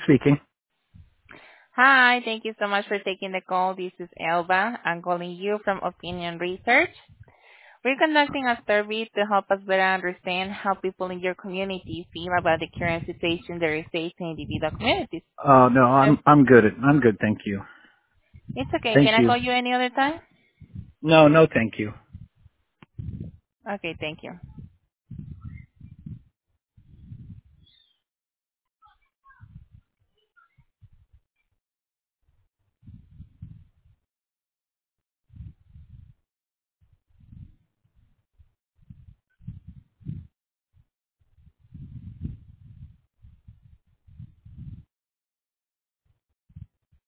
Speaking. Hi, thank you so much for taking the call. This is Elba. I'm calling you from Opinion Research. We're conducting a survey to help us better understand how people in your community feel about the current situation they're facing in individual communities. No, So I'm good. I'm good. Thank you. it's okay. Thank Can I you. call you any other time? No, thank you. Okay, thank you.